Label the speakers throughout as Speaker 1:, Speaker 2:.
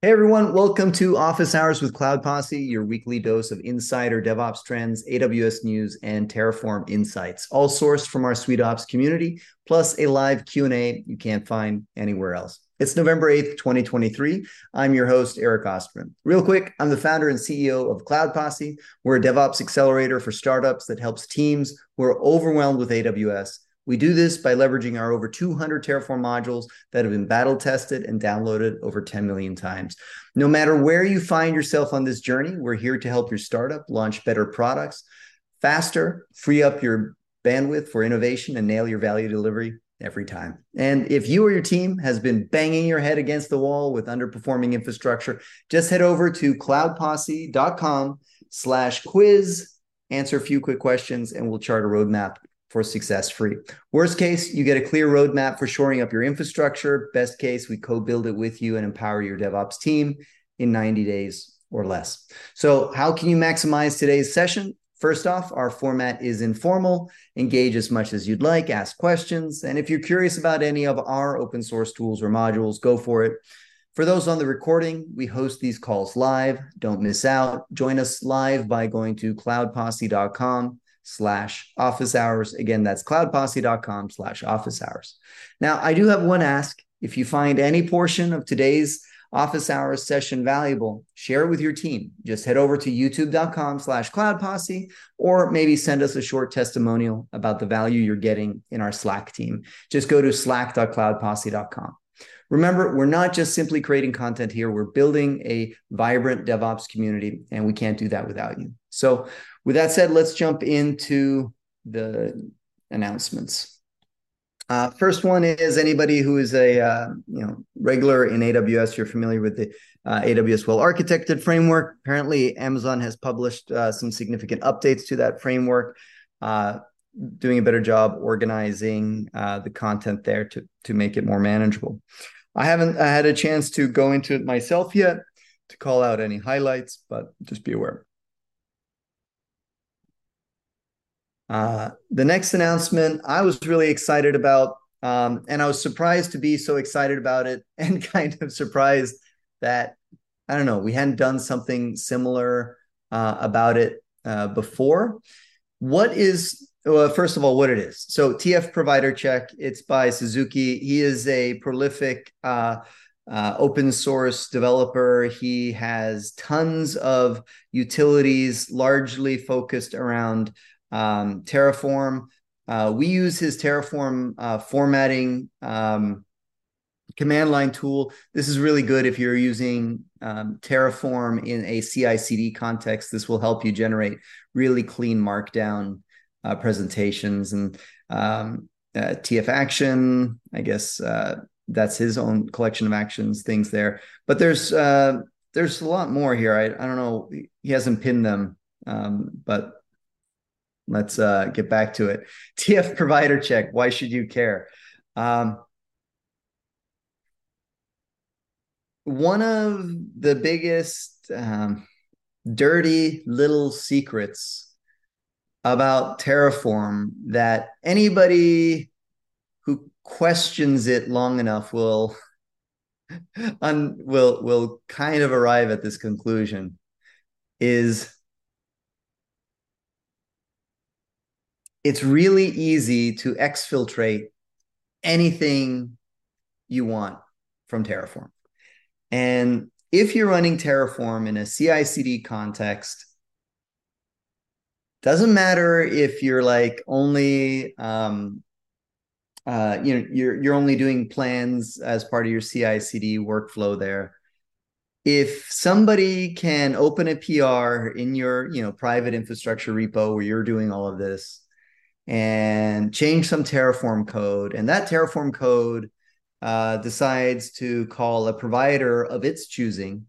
Speaker 1: Hey everyone, welcome to Office Hours with Cloud Posse, your weekly dose of insider DevOps trends, AWS news, and Terraform insights, all sourced from our SuiteOps community, plus a live Q&A you can't find anywhere else. It's November 8th, 2023. I'm your host, Eric Osterman. Real quick, I'm the founder and CEO of Cloud Posse. We're a DevOps accelerator for startups that helps teams who are overwhelmed with AWS. We do this by leveraging our over 200 Terraform modules that have been battle tested and downloaded over 10 million times. No matter where you find yourself on this journey, we're here to help your startup launch better products faster, free up your bandwidth for innovation, and nail your value delivery every time. And if you or your team has been banging your head against the wall with underperforming infrastructure, just head over to cloudposse.com/quiz, answer a few quick questions, and we'll chart a roadmap for success free. Worst case, you get a clear roadmap for shoring up your infrastructure. Best case, we co-build it with you and empower your DevOps team in 90 days or less. So how can you maximize today's session? First off, our format is informal. Engage as much as you'd like, ask questions. And if you're curious about any of our open source tools or modules, go for it. For those on the recording, we host these calls live. Don't miss out. Join us live by going to cloudposse.com/office hours. Again, that's cloudposse.com/office hours. Now, I do have one ask. If you find any portion of today's office hours session valuable, share it with your team. Just head over to youtube.com/cloudposse, or maybe send us a short testimonial about the value you're getting in our Slack team. Just go to slack.cloudposse.com. Remember, we're not just simply creating content here. We're building a vibrant DevOps community, and we can't do that without you. So with that said, let's jump into the announcements. First one is anybody who is a regular in AWS, you're familiar with the AWS Well-Architected framework. Apparently, Amazon has published some significant updates to that framework, doing a better job organizing the content there to make it more manageable. I haven't had a chance to go into it myself yet to call out any highlights, but just be aware. The next announcement I was really excited about, and I was surprised to be so excited about it, and kind of surprised that, I don't know, we hadn't done something similar about it before. First of all, what it is. So TF Provider Check, it's by Suzuki. He is a prolific open source developer. He has tons of utilities, largely focused around Terraform. We use his Terraform formatting command line tool. This is really good if you're using Terraform in a CI/CD context. This will help you generate really clean markdown presentations. And TF Action, I guess that's his own collection of actions, things there. But there's a lot more here. I don't know. He hasn't pinned them, but let's get back to it. TF Provider Check. Why should you care? One of the biggest dirty little secrets about Terraform that anybody who questions it long enough will kind of arrive at this conclusion is it's really easy to exfiltrate anything you want from Terraform. And if you're running Terraform in a CI/CD context, doesn't matter if you're like only you're only doing plans as part of your CI/CD workflow there. If somebody can open a PR in your private infrastructure repo where you're doing all of this and change some Terraform code, and that Terraform code decides to call a provider of its choosing,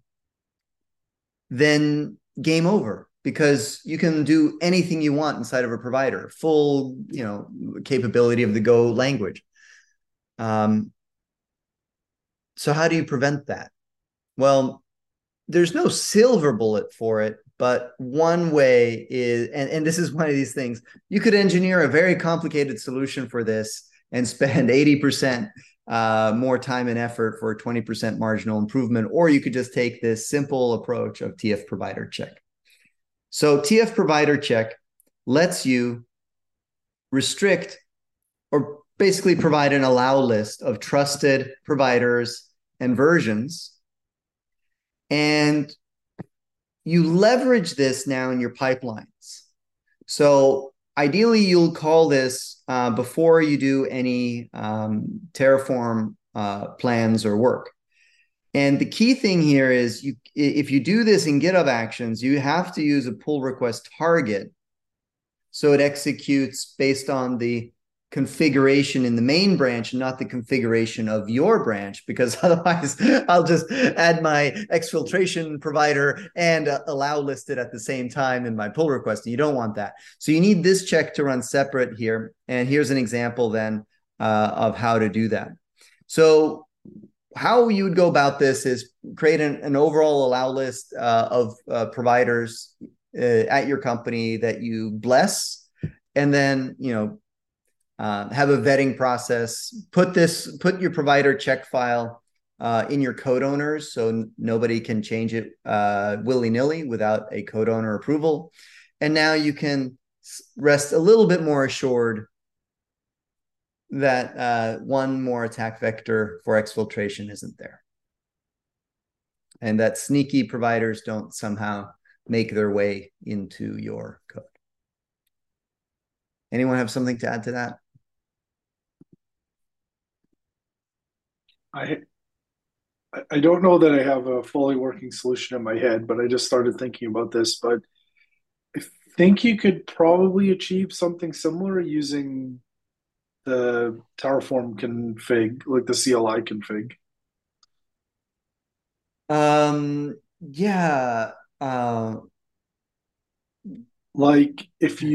Speaker 1: then game over. Because you can do anything you want inside of a provider, full, capability of the Go language. So how do you prevent that? Well, there's no silver bullet for it, but one way is, and this is one of these things, you could engineer a very complicated solution for this and spend 80% more time and effort for a 20% marginal improvement, or you could just take this simple approach of TF provider check. So TF provider check lets you restrict or basically provide an allow list of trusted providers and versions. And you leverage this now in your pipelines. So ideally, you'll call this before you do any Terraform plans or work. And the key thing here is if you do this in GitHub Actions, you have to use a pull request target. So it executes based on the configuration in the main branch, not the configuration of your branch, because otherwise I'll just add my exfiltration provider and allow listed at the same time in my pull request. And you don't want that. So you need this check to run separate here. And here's an example then of how to do that. So how you would go about this is create an overall allow list of providers at your company that you bless, and then have a vetting process. Put your provider check file in your code owners, so nobody can change it willy-nilly without a code owner approval. And now you can rest a little bit more assured that one more attack vector for exfiltration isn't there, and that sneaky providers don't somehow make their way into your code. Anyone have something to add to that?
Speaker 2: I don't know that I have a fully working solution in my head, but I just started thinking about this. But I think you could probably achieve something similar using the Terraform config, like the CLI config.
Speaker 1: Yeah.
Speaker 2: Like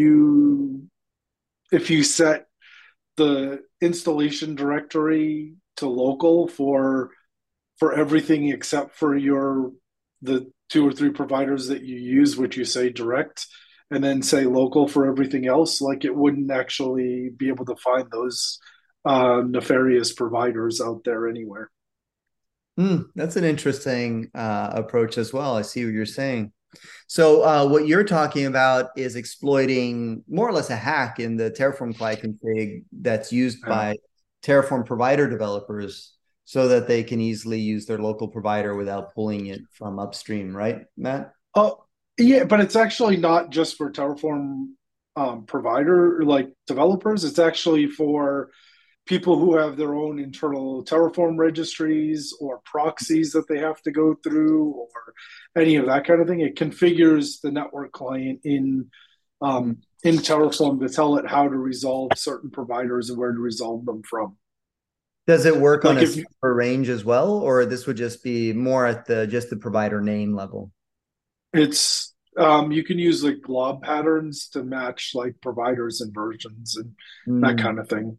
Speaker 2: if you set the installation directory to local for everything except for the two or three providers that you use, which you say direct, and then say local for everything else, like it wouldn't actually be able to find those nefarious providers out there anywhere.
Speaker 1: That's an interesting approach as well. I see what you're saying. So what you're talking about is exploiting more or less a hack in the Terraform CLI config that's used
Speaker 2: Yeah.
Speaker 1: by Terraform provider developers so that they can easily use their local provider without pulling it from upstream, right, Matt?
Speaker 2: Oh, yeah, but it's actually not just for Terraform provider like developers. It's actually for people who have their own internal Terraform registries or proxies that they have to go through or any of that kind of thing. It configures the network client
Speaker 1: Mm.
Speaker 2: in Terraform to tell it how to resolve certain providers and where to resolve them from.
Speaker 1: Does it work on
Speaker 2: Like
Speaker 1: a
Speaker 2: if
Speaker 1: server range as well, or this would just be more at just the provider name level?
Speaker 2: it's you can use like glob patterns to match like providers and versions and that
Speaker 1: Mm.
Speaker 2: kind of thing.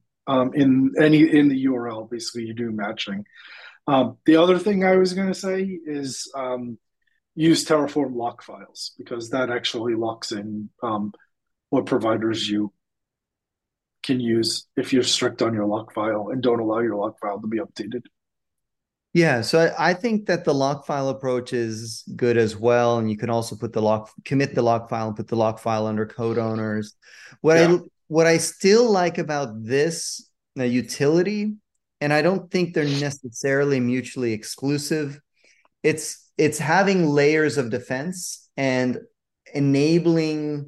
Speaker 2: In the URL, basically you do matching. The other thing I was going to say is use Terraform lock files because that actually locks in what providers you can use if you're strict on your lock file and don't allow your lock file to be updated.
Speaker 1: Yeah, so I think that the lock file approach is good as well, and you can also commit the lock file and put the lock file under code owners. What
Speaker 2: Yeah.
Speaker 1: I what I still like about this utility, and I don't think they're necessarily mutually exclusive. It's having layers of defense and enabling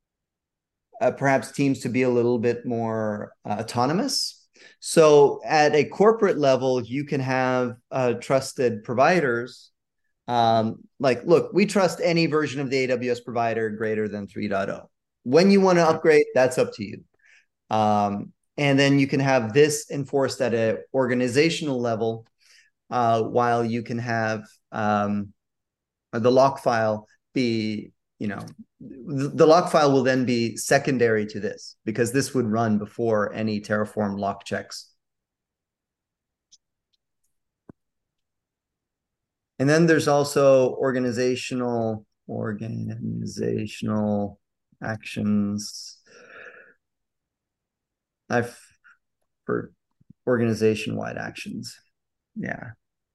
Speaker 1: perhaps teams to be a little bit more autonomous. So at a corporate level, you can have trusted providers. Like, look, we trust any version of the AWS provider greater than 3.0. When you want to
Speaker 2: Yeah.
Speaker 1: upgrade, that's up to you. And then you can have this enforced at an organizational level, while you can have the lock file be, the lock file will then be secondary to this because this would run before any Terraform lock checks. And then there's also organizational actions. I've organization-wide actions. Yeah.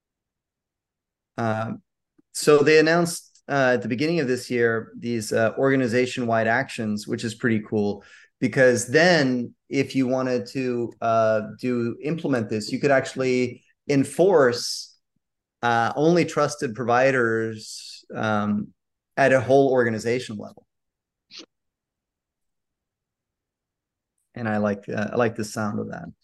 Speaker 1: So they announced at the beginning of this year these organization-wide actions, which is pretty cool, because then if you wanted to implement this, you could actually enforce only trusted providers at a whole organization level. And I like the sound of that.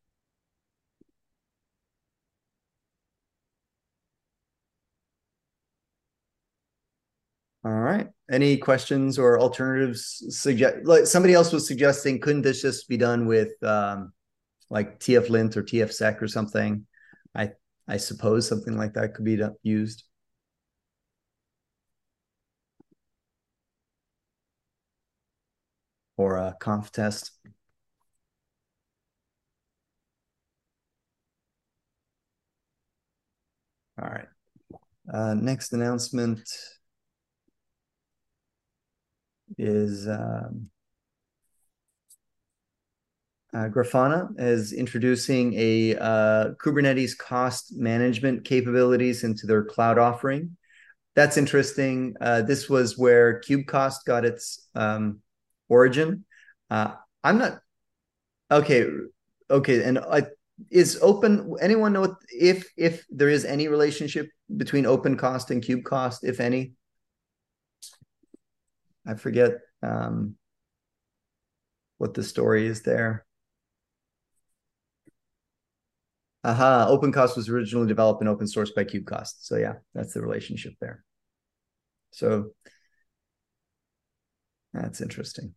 Speaker 1: All right. Any questions or alternatives? Like somebody else was suggesting, couldn't this just be done with like TF-Lint or TF-Sec or something? I suppose something like that could be used. Or a conf test. All right. Next announcement is Grafana is introducing a Kubernetes cost management capabilities into their cloud offering. That's interesting. This was where KubeCost got its origin. I'm not okay. Okay, and is open. Anyone know if there is any relationship between OpenCost and KubeCost, if any? I forget what the story is there. Aha, OpenCost was originally developed and open sourced by KubeCost. So yeah, that's the relationship there. So that's interesting.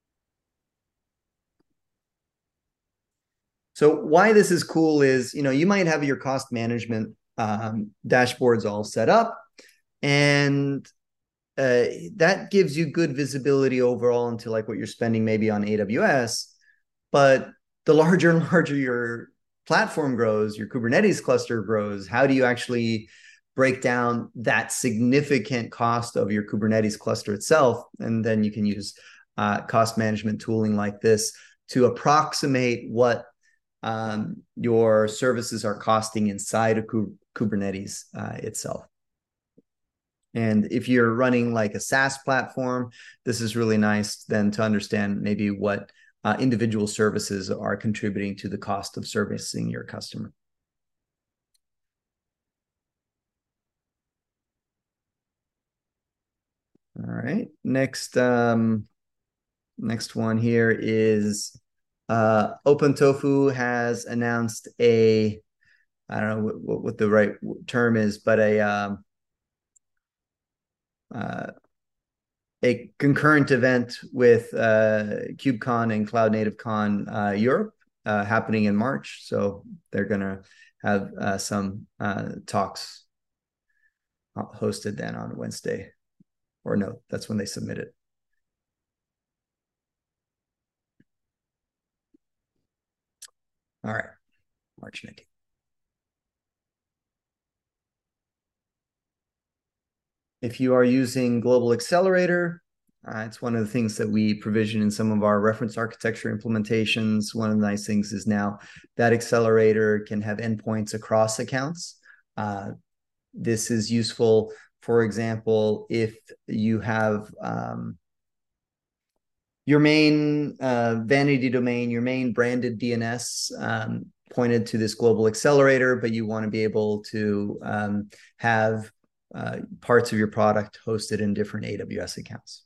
Speaker 1: So why this is cool is, you might have your cost management dashboards all set up, and that gives you good visibility overall into like what you're spending maybe on AWS. But the larger and larger your platform grows, your Kubernetes cluster grows, how do you actually break down that significant cost of your Kubernetes cluster itself? And then you can use cost management tooling like this to approximate what your services are costing inside of Kubernetes itself. And if you're running like a SaaS platform, this is really nice then to understand maybe what individual services are contributing to the cost of servicing your customer. All right. Next one here is OpenTofu has announced I don't know what the right term is, but a concurrent event with KubeCon and Cloud Native Con Europe happening in March. So they're going to have some talks hosted then on Wednesday. Or no, that's when they submit it. All right, March 19th. If you are using Global Accelerator, it's one of the things that we provision in some of our reference architecture implementations. One of the nice things is now that accelerator can have endpoints across accounts. This is useful, for example, if you have your main vanity domain, your main branded DNS pointed to this global accelerator, but you want to be able to have parts of your product hosted in different AWS accounts.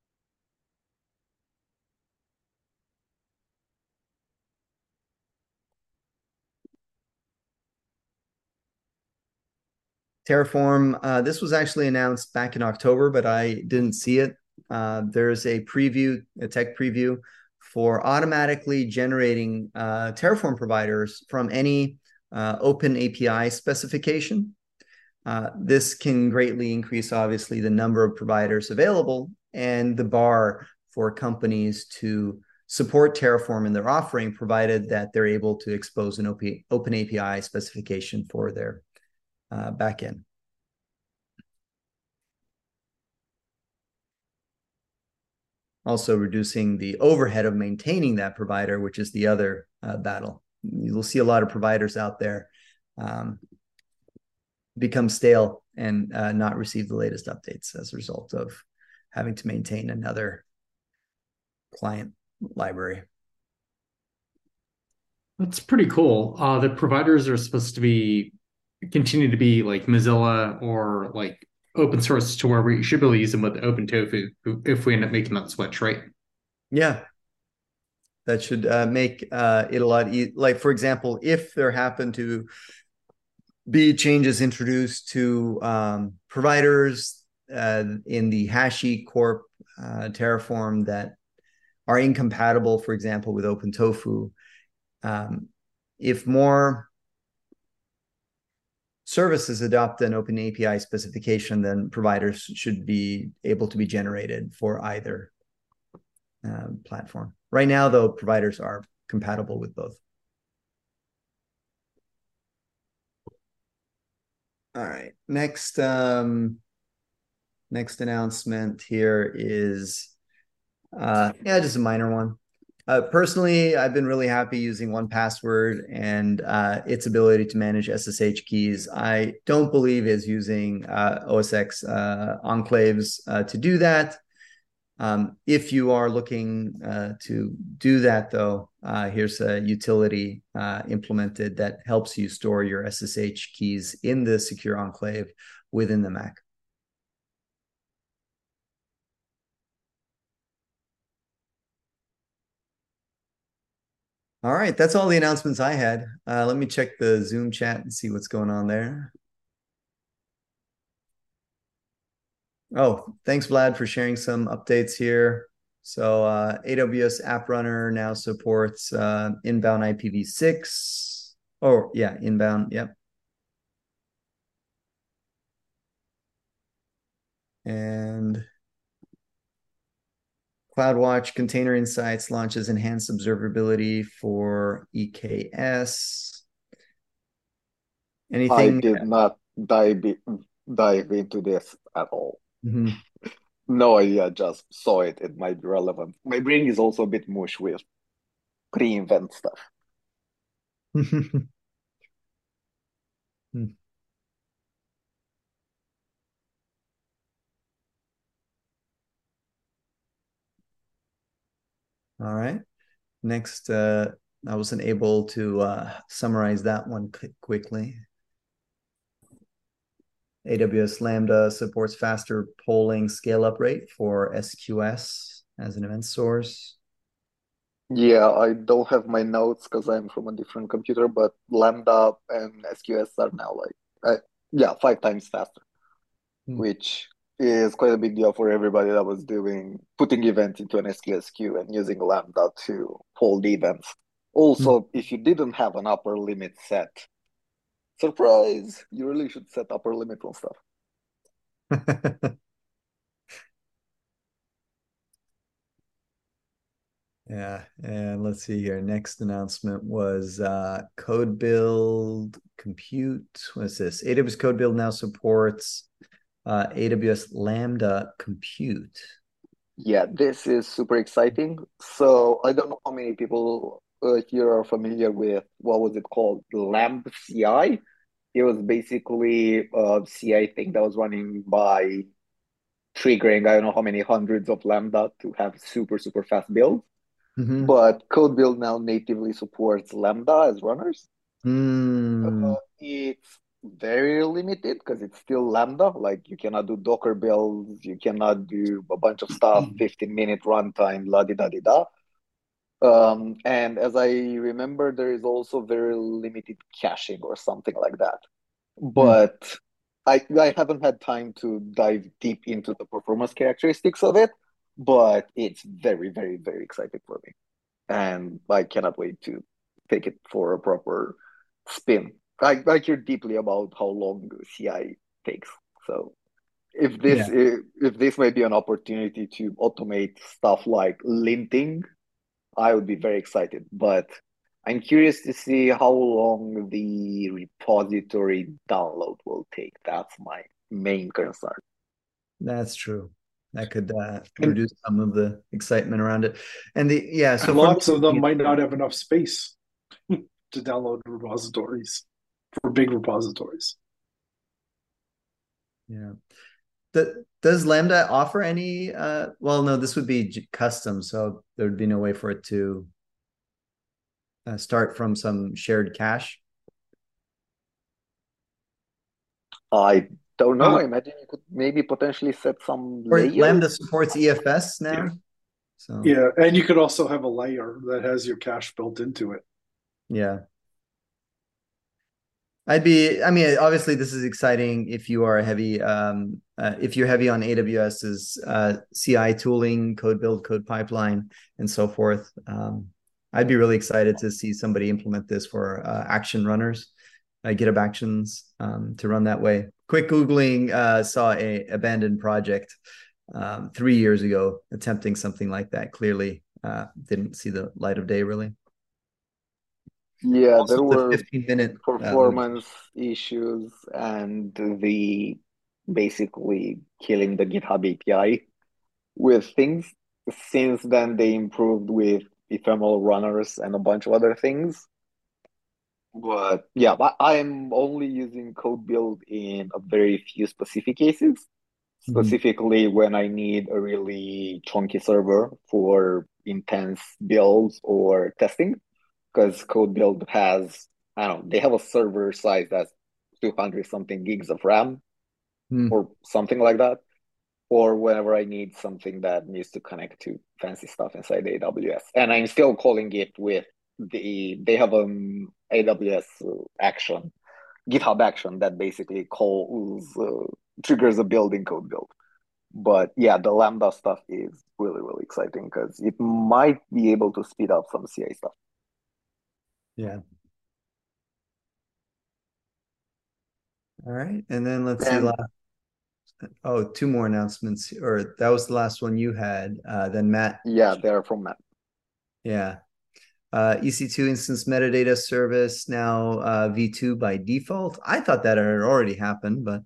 Speaker 1: Terraform, this was actually announced back in October, but I didn't see it. There's a tech preview for automatically generating Terraform providers from any open API specification. This can greatly increase, obviously, the number of providers available and the bar for companies to support Terraform in their offering, provided that they're able to expose an open API specification for their backend. Also reducing the overhead of maintaining that provider, which is the other battle. you'll see a lot of providers out there become stale and not receive the latest updates as a result of having to maintain another client library.
Speaker 3: That's pretty cool. The providers are supposed to be continue to be like Mozilla or like open source to where we should be able to use them with OpenTofu if we end up making that switch, right?
Speaker 1: Yeah, that should make it a lot like, for example, if there happen to be changes introduced to providers in the HashiCorp Terraform that are incompatible, for example, with OpenTofu, if more services adopt an Open API specification, then providers should be able to be generated for either platform. Right now, though, providers are compatible with both. All right. Next announcement here is just a minor one. Personally, I've been really happy using 1Password and its ability to manage SSH keys. I don't believe is using OSX enclaves to do that. If you are looking to do that, though, here's a utility implemented that helps you store your SSH keys in the secure enclave within the Mac. All right, that's all the announcements I had. Let me check the Zoom chat and see what's going on there. Oh, thanks, Vlad, for sharing some updates here. So AWS App Runner now supports inbound IPv6. Oh, yeah, inbound, yep. And CloudWatch Container Insights launches enhanced observability for EKS. Anything?
Speaker 4: I did not dive into this at all.
Speaker 1: Mm-hmm.
Speaker 4: No idea, just saw it. It might be relevant. My brain is also a bit mush with pre-event stuff.
Speaker 1: All right. Next, I wasn't able to summarize that one quickly. AWS Lambda supports faster polling scale-up rate for SQS as an event source.
Speaker 4: Yeah, I don't have my notes because I'm from a different computer, but Lambda and SQS are now like, 5 times faster, which is quite a big deal for everybody that was putting events into an SQS queue and using Lambda to hold events. Also, if you didn't have an upper limit set, surprise, you really should set upper limit on stuff.
Speaker 1: Yeah, and let's see here. Next announcement was Code Build Compute. What is this? AWS Code Build now supports AWS Lambda Compute.
Speaker 4: Yeah, this is super exciting. So I don't know how many people here are familiar with what was it called? Lambda CI. It was basically a CI thing that was running by triggering I don't know how many hundreds of Lambda to have super, super fast builds.
Speaker 1: Mm-hmm.
Speaker 4: But Code Build now natively supports Lambda as runners. It's very limited because it's still Lambda. Like you cannot do Docker builds, you cannot do a bunch of stuff, 15-minute runtime, la di da di da. And as I remember, there is also very limited caching or something like that. But I haven't had time to dive deep into the performance characteristics of it, but it's very, very, very exciting for me. And I cannot wait to take it for a proper spin. I care deeply about how long CI takes. So if this may be an opportunity to automate stuff like linting, I would be very excited. But I'm curious to see how long the repository download will take. That's my main concern.
Speaker 1: That's true. That could reduce some of the excitement around it. And
Speaker 2: so lots of them might not have enough space to download repositories for big repositories.
Speaker 1: Yeah. Does Lambda offer any? Well, no, this would be custom, so there would be no way for it to start from some shared cache.
Speaker 4: I don't know.
Speaker 2: Uh,
Speaker 4: I imagine you could maybe potentially set some
Speaker 1: Or
Speaker 4: layers.
Speaker 1: Lambda supports EFS now.
Speaker 2: Yeah.
Speaker 1: So
Speaker 2: Yeah, and you could also have a layer that has your cache built into it.
Speaker 1: yeah. I mean, obviously this is exciting if you are heavy, if you're heavy on AWS's CI tooling, code build, code pipeline, and so forth. I'd be really excited to see somebody implement this for action runners, GitHub Actions to run that way. Quick Googling saw a abandoned project 3 years ago attempting something like that. Clearly didn't see the light of day, really.
Speaker 4: Yeah,
Speaker 1: Also,
Speaker 4: there
Speaker 1: the
Speaker 4: were
Speaker 1: 15-minute
Speaker 4: performance issues and the basically killing the GitHub API with things. Since then, they improved with ephemeral runners and a bunch of other things. But yeah, I'm only using code build in a very few specific cases, specifically when I need a really chunky server for intense builds or testing, because code build has, I don't know, they have a server size that's 200 something gigs of RAM or something like that. Or whenever I need something that needs to connect to fancy stuff inside AWS. And I'm still calling it with they have AWS action, GitHub action that basically triggers a building code build. But yeah, the Lambda stuff is really, really exciting because it might be able to speed up some CI stuff.
Speaker 1: Yeah. All right. And then let's see. Two more announcements, or that was the last one you had. Then Matt.
Speaker 4: Yeah, they're from Matt.
Speaker 1: Yeah. EC2 instance metadata service now V2 by default. I thought that had already happened, but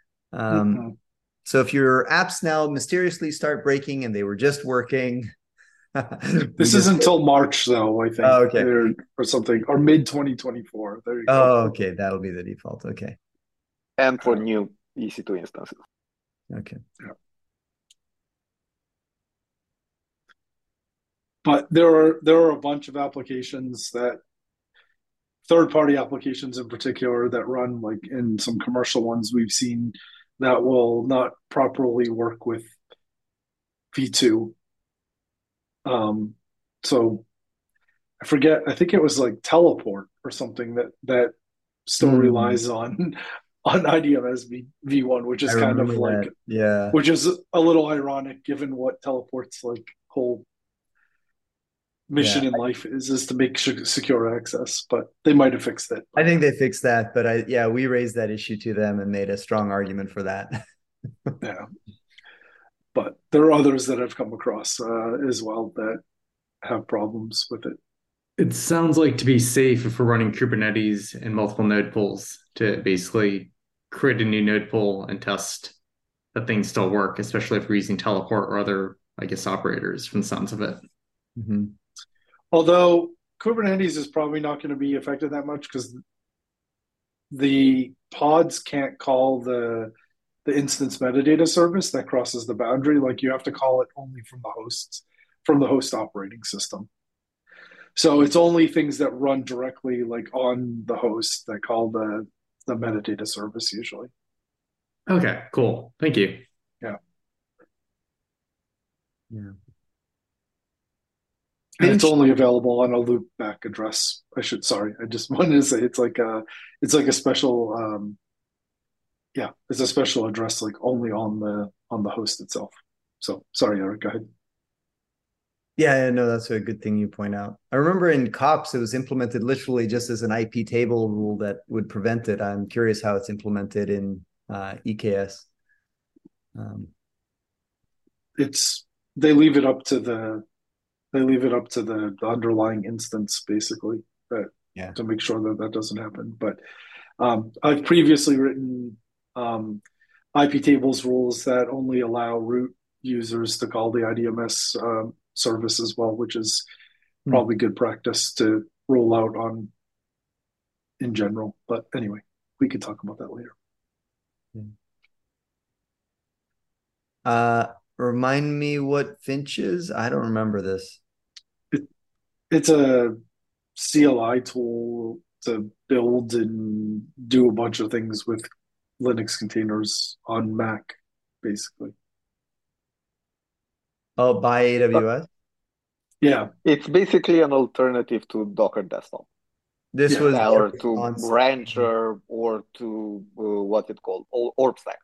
Speaker 1: so if your apps now mysteriously start breaking and they were just working.
Speaker 2: This is until March, though, I think.
Speaker 1: Oh, okay.
Speaker 2: Or something, or mid 2024. There you go.
Speaker 1: Oh, okay. That'll be the default. Okay.
Speaker 4: And for new EC2 instances.
Speaker 1: Okay.
Speaker 2: Yeah. But there are a bunch of applications that third-party applications in particular that run like in some commercial ones we've seen that will not properly work with V2. So I forget, I think it was like Teleport or something that still relies on IDMS V1, which is kind of like which is a little ironic given what Teleport's like whole mission in life is to make secure access, but they might have fixed it.
Speaker 1: I think they fixed that, but we raised that issue to them and made a strong argument for that.
Speaker 2: Yeah, but there are others that I've come across as well that have problems with it.
Speaker 3: It sounds like, to be safe, if we're running Kubernetes and multiple node pools, to basically create a new node pool and test that things still work, especially if we're using Teleport or other, I guess, operators from the sounds of it.
Speaker 1: Mm-hmm.
Speaker 2: Although Kubernetes is probably not going to be affected that much because the pods can't call the instance metadata service that crosses the boundary. Like you have to call it only from the host operating system. So it's only things that run directly like on the host that call the metadata service usually.
Speaker 3: Okay, cool. Thank you.
Speaker 2: Yeah.
Speaker 1: Yeah.
Speaker 2: And it's only available on a loopback address. I just wanted to say it's like a special it's a special address like only on the host itself. So sorry, Eric, go ahead.
Speaker 1: Yeah, no, that's a good thing you point out. I remember in COPS, it was implemented literally just as an IP table rule that would prevent it. I'm curious how it's implemented in EKS.
Speaker 2: They leave it up to the underlying instance basically to make sure that doesn't happen. But I've previously written IP tables rules that only allow root users to call the IDMS service as well, which is probably good practice to roll out on in general. But anyway, we could talk about that later.
Speaker 1: Remind me what Finch is? I don't remember this.
Speaker 2: It's a CLI tool to build and do a bunch of things with Linux containers on Mac, basically.
Speaker 1: Oh, by AWS?
Speaker 2: Yeah.
Speaker 4: It's basically an alternative to Docker Desktop.
Speaker 1: This was
Speaker 4: or to Rancher or to what's it called? OrbStack.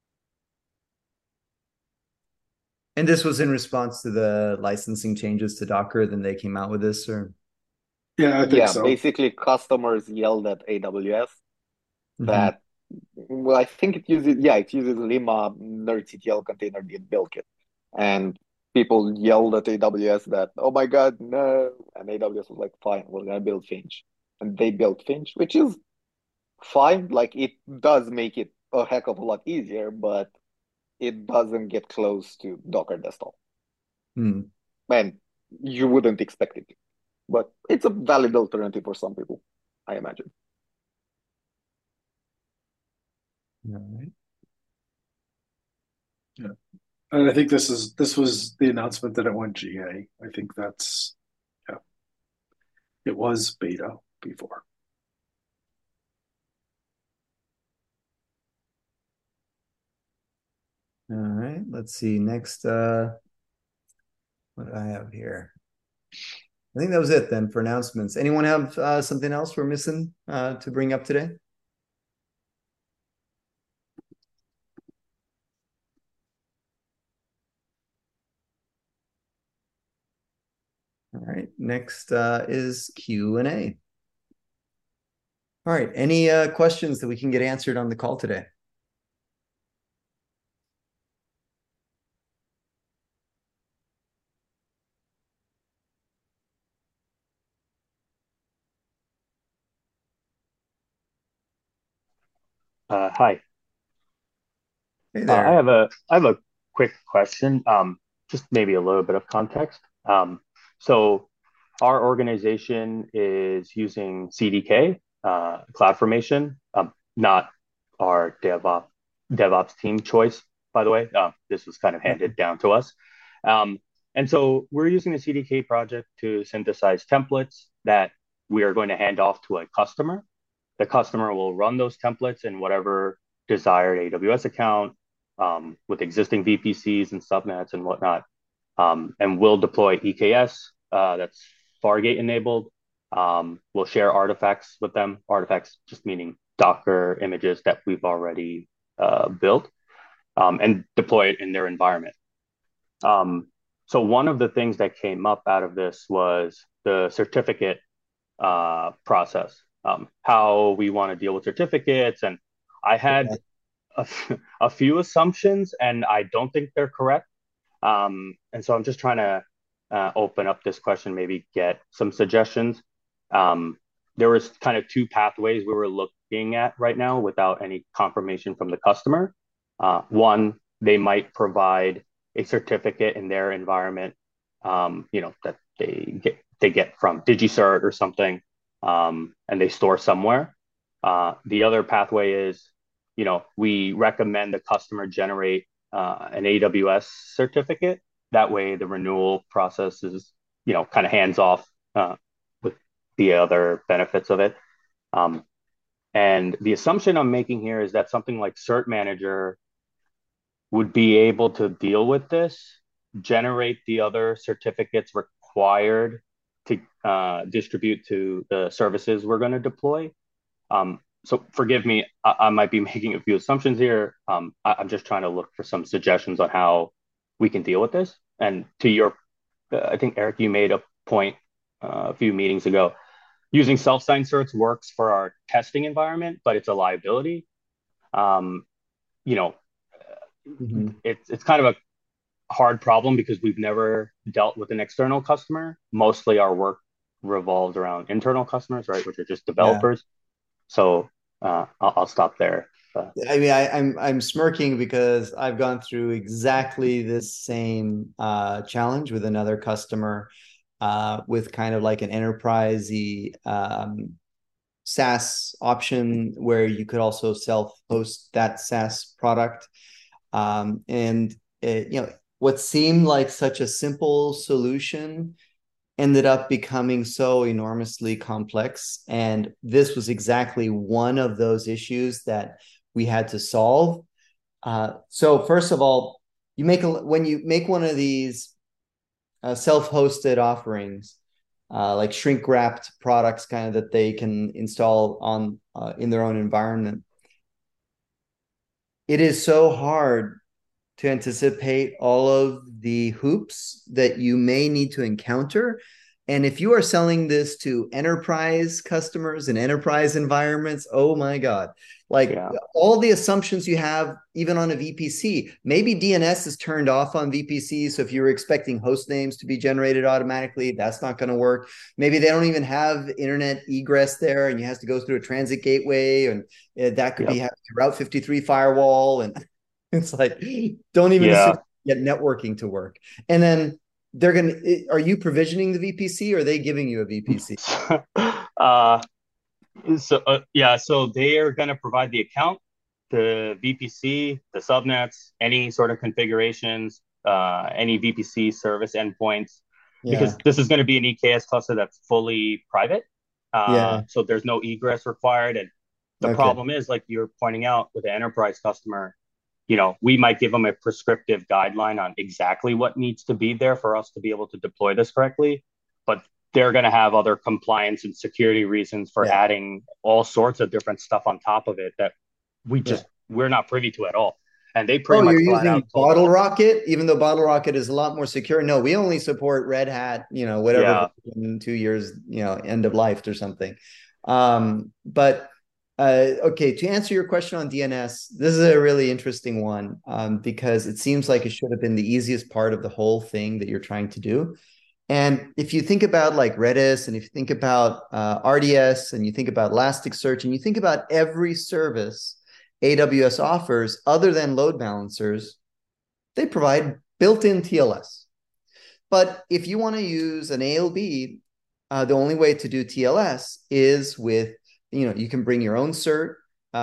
Speaker 1: And this was in response to the licensing changes to Docker, then they came out with this, or?
Speaker 2: Yeah, I think so.
Speaker 4: Basically customers yelled at AWS that, well, I think it uses Lima nerdctl container build kit. And people yelled at AWS that, oh my God, no. And AWS was like, fine, we're going to build Finch. And they built Finch, which is fine. Like, it does make it a heck of a lot easier, but it doesn't get close to Docker Desktop. And you wouldn't expect it to. But it's a valid alternative for some people, I imagine.
Speaker 1: All right.
Speaker 2: Yeah. And I think this was the announcement that it went GA. I think it was beta before.
Speaker 1: All right, let's see. Next, what do I have here? I think that was it then for announcements. Anyone have something else we're missing to bring up today? All right, next is Q&A. All right, any questions that we can get answered on the call today?
Speaker 5: Hi.
Speaker 1: Hey there.
Speaker 5: I have a quick question, just maybe a little bit of context. So our organization is using CDK, CloudFormation, not our DevOps team choice, by the way. This was kind of handed down to us. And so we're using the CDK project to synthesize templates that we are going to hand off to a customer. The customer will run those templates in whatever desired AWS account with existing VPCs and subnets and whatnot. And we'll deploy EKS that's Fargate enabled. We'll share artifacts with them. Artifacts just meaning Docker images that we've already built and deploy it in their environment. So one of the things that came up out of this was the certificate process, how we want to deal with certificates. And I had a few assumptions, and I don't think they're correct. And so I'm just trying to open up this question, maybe get some suggestions. There was kind of two pathways we were looking at right now without any confirmation from the customer. One, they might provide a certificate in their environment, that they get from DigiCert or something, and they store somewhere. The other pathway is, we recommend the customer generate an AWS certificate. That way, the renewal process is, kind of hands off with the other benefits of it. And the assumption I'm making here is that something like Cert Manager would be able to deal with this, generate the other certificates required to distribute to the services we're going to deploy. So forgive me, I might be making a few assumptions here. I'm just trying to look for some suggestions on how we can deal with this. And to your, I think, Eric, you made a point a few meetings ago. Using self-signed certs works for our testing environment, but it's a liability. It's kind of a hard problem because we've never dealt with an external customer. Mostly our work revolves around internal customers, right, which are just developers. Yeah. So I'll stop there.
Speaker 1: I mean, I'm smirking because I've gone through exactly this same challenge with another customer with kind of like an enterprisey SaaS option where you could also self-host that SaaS product. And what seemed like such a simple solution ended up becoming so enormously complex. And this was exactly one of those issues that we had to solve. So first of all, when you make one of these self-hosted offerings, like shrink-wrapped products, kind of that they can install on in their own environment, it is so hard to anticipate all of the hoops that you may need to encounter. And if you are selling this to enterprise customers and enterprise environments, oh my God, like all the assumptions you have, even on a VPC, maybe DNS is turned off on VPC. So if you were expecting host names to be generated automatically, that's not going to work. Maybe they don't even have internet egress there and you have to go through a transit gateway, and that could be having a Route 53 firewall. And it's like, don't even assume get networking to work. And then are you provisioning the VPC or are they giving you a VPC?
Speaker 5: So they are going to provide the account, the VPC, the subnets, any sort of configurations, any VPC service endpoints, because this is going to be an EKS cluster that's fully private. So there's no egress required. And the problem is, like you're pointing out with the enterprise customer, we might give them a prescriptive guideline on exactly what needs to be there for us to be able to deploy this correctly. But they're going to have other compliance and security reasons for adding all sorts of different stuff on top of it that we're not privy to at all. And they pretty much
Speaker 1: you're using Bottle Rocket, even though Bottle Rocket is a lot more secure. No, we only support Red Hat, whatever, in 2 years, end of life or something. But okay, to answer your question on DNS, this is a really interesting one, because it seems like it should have been the easiest part of the whole thing that you're trying to do. And if you think about like Redis, and if you think about RDS, and you think about Elasticsearch, and you think about every service AWS offers other than load balancers, they provide built-in TLS. But if you want to use an ALB, the only way to do TLS is with, you can bring your own cert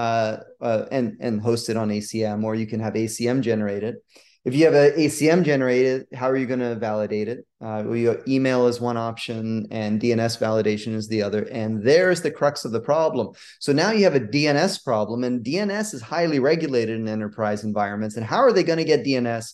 Speaker 1: and host it on ACM, or you can have ACM generated. If you have an ACM generated, how are you going to validate it? Email is one option and DNS validation is the other. And there's the crux of the problem. So now you have a DNS problem, and DNS is highly regulated in enterprise environments. And how are they going to get DNS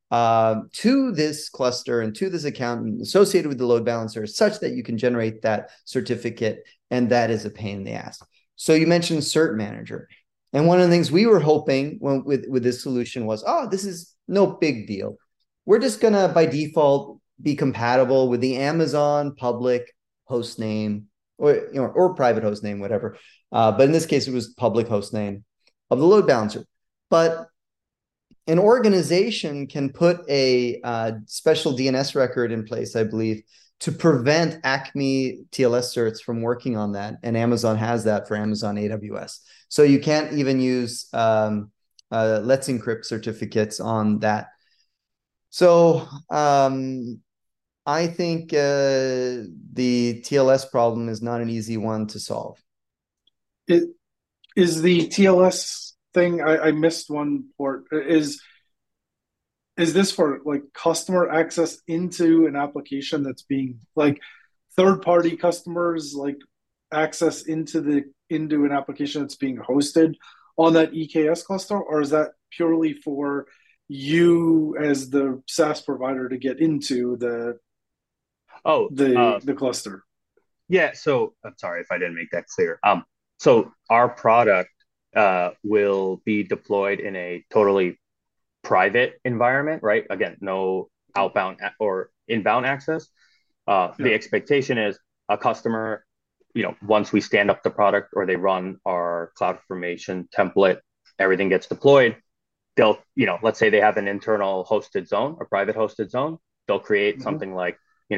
Speaker 1: to this cluster and to this account associated with the load balancer such that you can generate that certificate? And that is a pain in the ass. So you mentioned Cert Manager. And one of the things we were hoping with this solution was, this is no big deal. We're just going to, by default, be compatible with the Amazon public host name or private host name, whatever. But in this case, it was public host name of the load balancer. But an organization can put a special DNS record in place, I believe, to prevent Acme TLS certs from working on that. And Amazon has that for Amazon AWS. So you can't even use Let's Encrypt certificates on that. So I think the TLS problem is not an easy one to solve.
Speaker 2: It is the TLS thing. I missed one port. Is this for like customer access into an application that's being like third-party customers like access into an application that's being hosted on that EKS cluster, or is that purely for you as the SaaS provider to get into the cluster?
Speaker 5: Yeah, so I'm sorry if I didn't make that clear. So our product will be deployed in a totally private environment, right? Again, no outbound or inbound access. The expectation is a customer, once we stand up the product or they run our CloudFormation template, everything gets deployed. They'll, let's say they have an internal hosted zone, a private hosted zone. They'll create something like,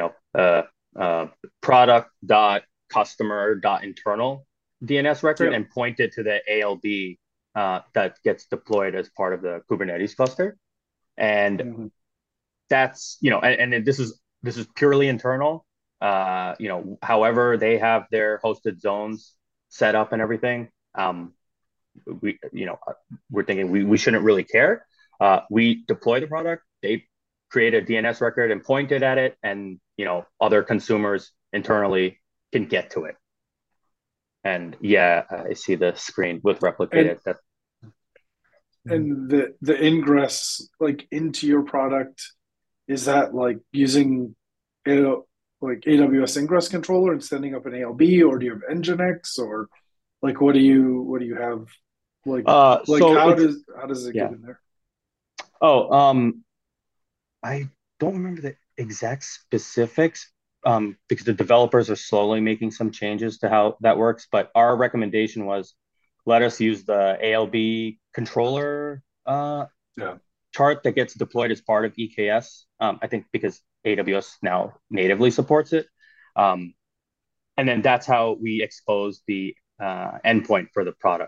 Speaker 5: product.customer.internal DNS record and point it to the ALB that gets deployed as part of the Kubernetes cluster. And that's, and this is purely internal. However, they have their hosted zones set up and everything, we we're thinking we shouldn't really care. We deploy the product, they create a DNS record and point it at it, and other consumers internally can get to it. And yeah, I see the screen with replicated.
Speaker 2: And the ingress like into your product, is that like using like AWS Ingress Controller and setting up an ALB, or do you have Nginx, or like what do you have, like
Speaker 5: so
Speaker 2: how does it
Speaker 5: yeah.
Speaker 2: get in there?
Speaker 5: I don't remember the exact specifics, because the developers are slowly making some changes to how that works. But our recommendation was, let us use the ALB controller
Speaker 2: Yeah.
Speaker 5: chart that gets deployed as part of EKS. I think because AWS now natively supports it. And then that's how we expose the endpoint for the product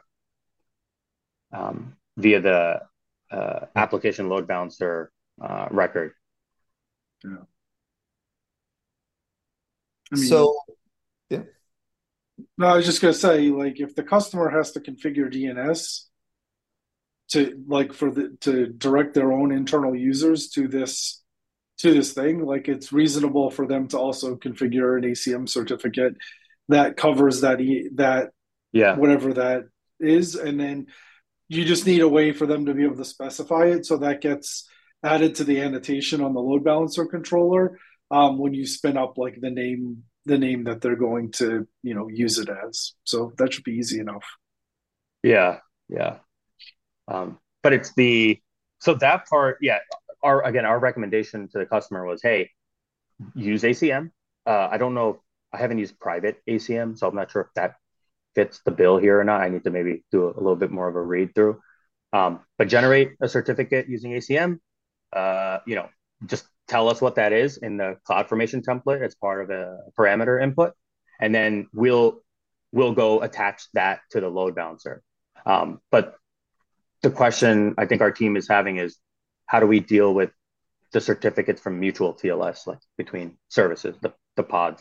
Speaker 5: via the application load balancer record.
Speaker 2: Yeah.
Speaker 1: So, yeah.
Speaker 2: No, I was just gonna say, like, if the customer has to configure DNS to direct their own internal users to this thing, like it's reasonable for them to also configure an ACM certificate that covers that
Speaker 5: Yeah.
Speaker 2: whatever that is, and then you just need a way for them to be able to specify it, so that gets added to the annotation on the load balancer controller when you spin up like the name that they're going to use it as. So that should be easy enough.
Speaker 5: Yeah. But it's so that part, yeah. Our recommendation to the customer was, hey, use ACM. I don't know, I haven't used private ACM, so I'm not sure if that fits the bill here or not. I need to maybe do a little bit more of a read through. But generate a certificate using ACM. Just tell us what that is in the CloudFormation template as part of a parameter input, and then we'll go attach that to the load balancer. But the question I think our team is having is, how do we deal with the certificates from mutual TLS, like between services, the pods?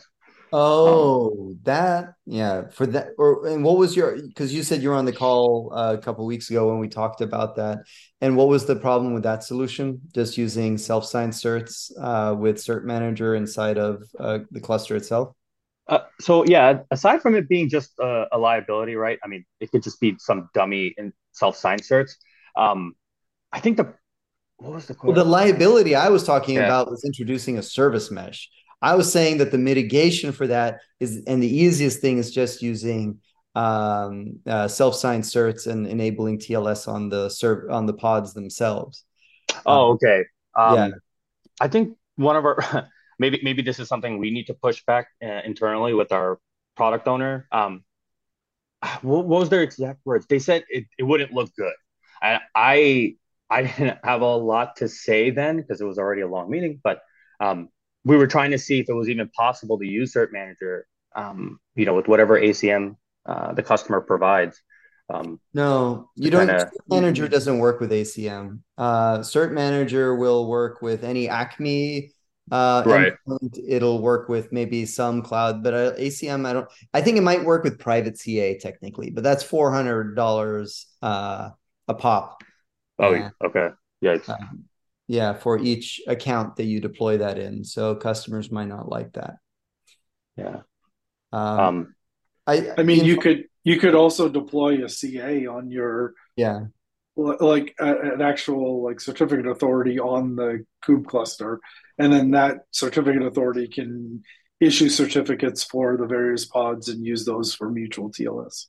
Speaker 1: For that, and what was because you said you were on the call a couple of weeks ago when we talked about that, and what was the problem with that solution? Just using self-signed certs with Cert Manager inside of the cluster itself?
Speaker 5: So yeah, aside from it being just a liability, right? I mean, it could just be some dummy and self-signed certs. I think what was the quote?
Speaker 1: Well, the liability I was talking
Speaker 5: Yeah.
Speaker 1: about was introducing a service mesh. I was saying that the mitigation for that is, and the easiest thing is just using self-signed certs and enabling TLS on the pods themselves.
Speaker 5: Okay.
Speaker 1: Yeah.
Speaker 5: I think one of our maybe this is something we need to push back internally with our product owner. What was their exact words? They said it wouldn't look good. And I didn't have a lot to say then because it was already a long meeting, but we were trying to see if it was even possible to use Cert Manager, with whatever ACM the customer provides.
Speaker 1: No, you don't. Cert Manager doesn't work with ACM. Cert Manager will work with any Acme
Speaker 5: right.
Speaker 1: endpoint. It'll work with maybe some cloud, but ACM, I think it might work with private CA technically, but that's $400 a pop.
Speaker 5: Oh, okay. Yikes.
Speaker 1: Yeah, for each account that you deploy that in. So customers might not like that.
Speaker 5: Yeah.
Speaker 2: I mean, you could also deploy a CA on your like an actual like certificate authority on the kube cluster, and then that certificate authority can issue certificates for the various pods and use those for mutual TLS.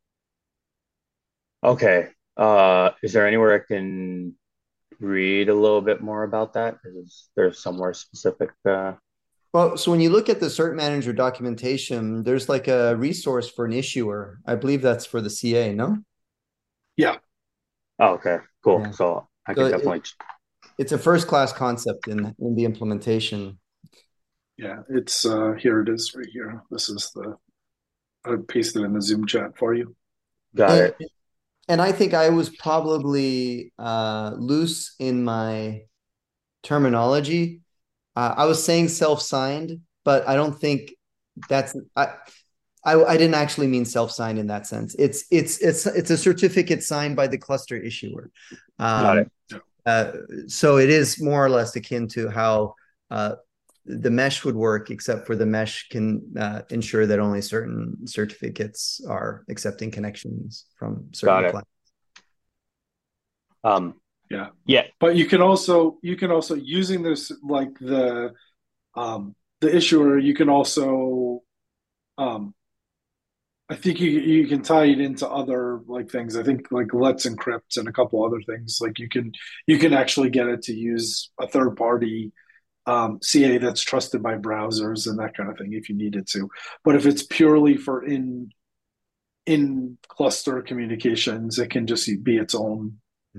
Speaker 5: Okay. Is there anywhere I can read a little bit more about that? Is there somewhere specific?
Speaker 1: Well, so when you look at the Cert Manager documentation, there's like a resource for an issuer. I believe that's for the CA, no?
Speaker 2: Yeah.
Speaker 5: Oh, okay, cool.
Speaker 1: Yeah.
Speaker 5: So I can definitely.
Speaker 1: It's a first-class concept in the implementation.
Speaker 2: Yeah, it's here it is right here. I pasted in the Zoom chat for you.
Speaker 5: Got it.
Speaker 1: And I think I was probably loose in my terminology. I was saying self-signed, but I don't think that's. I I didn't actually mean self-signed in that sense. It's a certificate signed by the cluster issuer.
Speaker 5: Got it.
Speaker 1: So it is more or less akin to how the mesh would work, except for the mesh can ensure that only certain certificates are accepting connections from certain clients.
Speaker 2: Yeah. But you can also using this, like the issuer, you can also I think you can tie it into other like things. I think like Let's Encrypt and a couple other things. Like you can actually get it to use a third party CA that's trusted by browsers and that kind of thing if you needed to. But if it's purely for in cluster communications, it can just be its own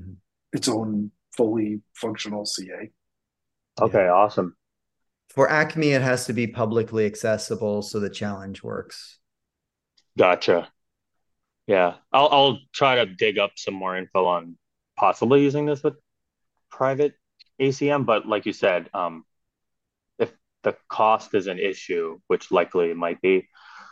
Speaker 2: fully functional CA.
Speaker 5: Okay, awesome.
Speaker 1: For Acme, it has to be publicly accessible, so the challenge works.
Speaker 5: Gotcha. Yeah, I'll try to dig up some more info on possibly using this with private ACM, but like you said, if the cost is an issue, which likely it might be,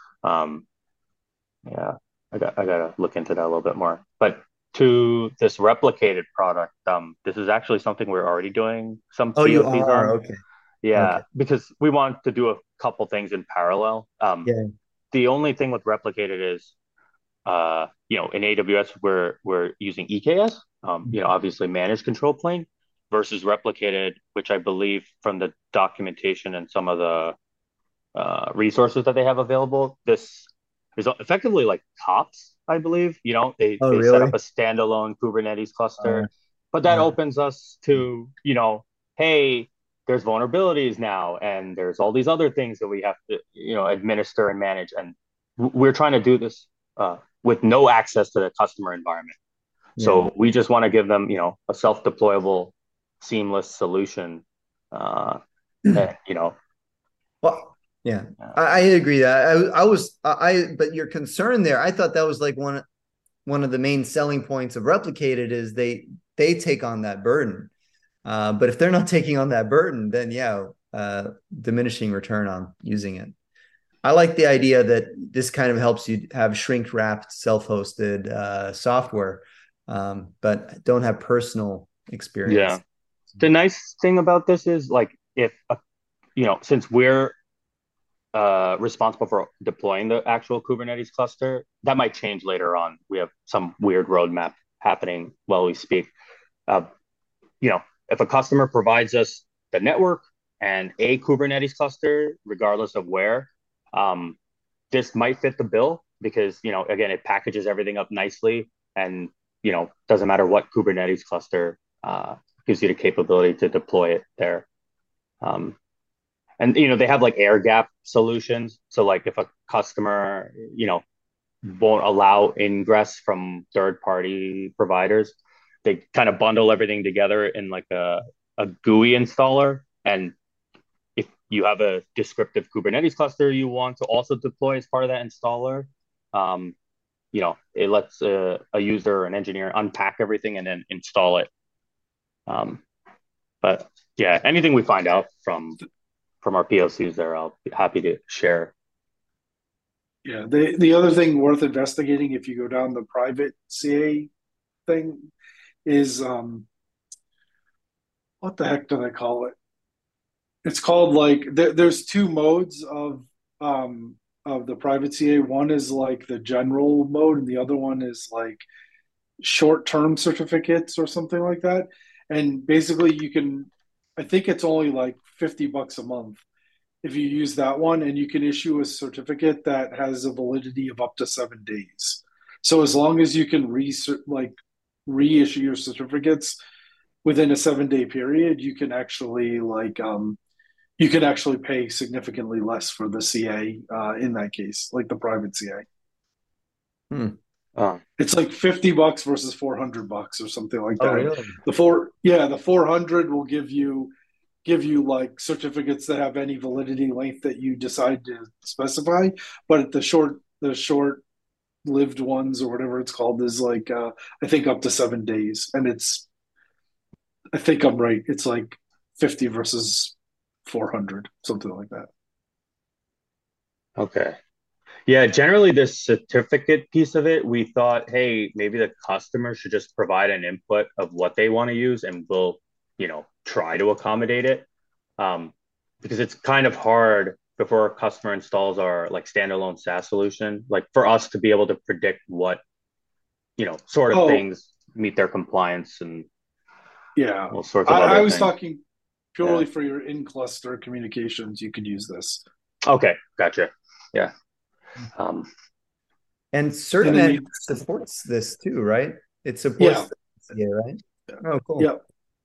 Speaker 5: yeah, I gotta look into that a little bit more. But to this replicated product, this is actually something we're already doing some
Speaker 1: Oh, you
Speaker 5: POCs
Speaker 1: are?
Speaker 5: on.
Speaker 1: Okay.
Speaker 5: Yeah,
Speaker 1: Okay.
Speaker 5: because we want to do a couple things in parallel.
Speaker 1: Yeah.
Speaker 5: The only thing with replicated is, in AWS we're using EKS, obviously managed control plane, versus replicated, which I believe from the documentation and some of the resources that they have available, this is effectively like COPS, I believe. They
Speaker 1: Oh,
Speaker 5: set up
Speaker 1: really?
Speaker 5: a standalone Kubernetes
Speaker 1: Oh,
Speaker 5: cluster, but that
Speaker 1: yeah.
Speaker 5: opens us to, hey, there's vulnerabilities now, and there's all these other things that we have to, administer and manage. And we're trying to do this with no access to the customer environment.
Speaker 1: Yeah.
Speaker 5: So we just want to give them, a self-deployable, seamless solution. And,
Speaker 1: Well, yeah, I agree that but your concern there, I thought that was like one of the main selling points of Replicated is they take on that burden. But if they're not taking on that burden, then yeah, diminishing return on using it. I like the idea that this kind of helps you have shrink wrapped, self-hosted software, but don't have personal experience.
Speaker 5: yeah. The nice thing about this is like if since we're responsible for deploying the actual Kubernetes cluster, that might change later on. We have some weird roadmap happening while we speak. Uh, if a customer provides us the network and a Kubernetes cluster, regardless of where, this might fit the bill because, again, it packages everything up nicely and, doesn't matter what Kubernetes cluster gives you the capability to deploy it there. And, they have like air gap solutions. So like if a customer, won't allow ingress from third party providers, they kind of bundle everything together in like a GUI installer. And if you have a descriptive Kubernetes cluster you want to also deploy as part of that installer, it lets a user or an engineer unpack everything and then install it. But yeah, anything we find out from our POCs there, I'll be happy to share.
Speaker 2: Yeah, the other thing worth investigating if you go down the private CA thing is what the heck do they call it? It's called like there's two modes of the private CA. One is like the general mode, and the other one is like short-term certificates or something like that. And basically, I think it's only like $50 a month if you use that one, and you can issue a certificate that has a validity of up to 7 days. So as long as you can reissue your certificates within a 7 day period, you can actually pay significantly less for the CA in that case, like the private CA. It's like $50 versus $400 or something like that.
Speaker 1: Oh, really?
Speaker 2: The 400 will give you like certificates that have any validity length that you decide to specify, but the short lived ones or whatever it's called is like I think up to 7 days, and I think I'm right. It's like 50 versus 400, something like that.
Speaker 5: Okay. Yeah, generally this certificate piece of it, we thought, hey, maybe the customer should just provide an input of what they want to use and we'll, try to accommodate it. Um, because it's kind of hard before a customer installs our like standalone SaaS solution, like for us to be able to predict what, sort of
Speaker 2: Oh,
Speaker 5: things meet their compliance and
Speaker 2: yeah.
Speaker 5: all sorts of
Speaker 2: I
Speaker 5: other
Speaker 2: was
Speaker 5: things.
Speaker 2: talking
Speaker 5: Yeah.
Speaker 2: purely for your in-cluster communications. You could use this.
Speaker 5: Okay, gotcha. Yeah. Um,
Speaker 1: And
Speaker 2: And then
Speaker 1: CertNet supports this too, right? It
Speaker 2: yeah,
Speaker 1: supports the right? Oh, cool.
Speaker 2: yeah.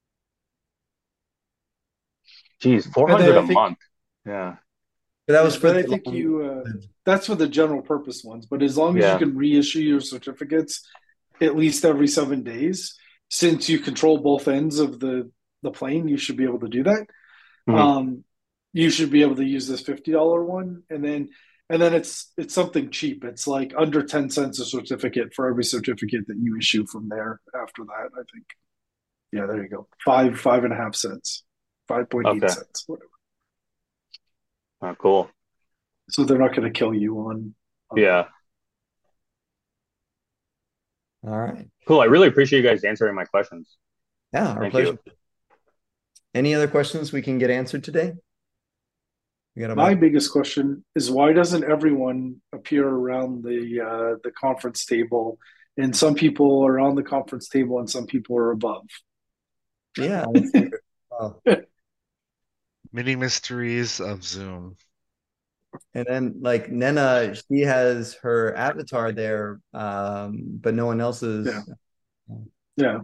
Speaker 5: geez,
Speaker 2: And
Speaker 5: 400
Speaker 2: then
Speaker 5: a
Speaker 2: I think
Speaker 5: month. Yeah.
Speaker 1: But that
Speaker 2: Yeah,
Speaker 1: was for
Speaker 2: but I
Speaker 1: the
Speaker 2: think
Speaker 1: long.
Speaker 2: that's for the general purpose ones. But as long as you
Speaker 5: Yeah.
Speaker 2: can reissue your certificates at least every 7 days, since you control both ends of the plane, you should be able to do that.
Speaker 5: Mhm.
Speaker 2: Um, you should be able to use this $50 one, and then it's something cheap. It's like under 10 cents a certificate for every certificate that you issue from there. After that, I think. Yeah, there you go. 5.5 cents, 5.8
Speaker 5: Okay.
Speaker 2: cents, whatever.
Speaker 5: Cool.
Speaker 2: So they're not going to kill you on that.
Speaker 5: Yeah.
Speaker 1: All right.
Speaker 5: Cool. I really appreciate you guys answering my questions.
Speaker 1: Yeah, our
Speaker 5: Thank
Speaker 1: pleasure.
Speaker 5: you.
Speaker 1: Any other questions we can get answered today? We got
Speaker 2: My
Speaker 1: about
Speaker 2: biggest question is why doesn't everyone appear around the conference table? And some people are on the conference table, and some people are above.
Speaker 1: yeah. That's weird. Oh.
Speaker 6: Many mysteries of Zoom.
Speaker 1: And then like Nena, she has her avatar there, but no one else's.
Speaker 2: Yeah.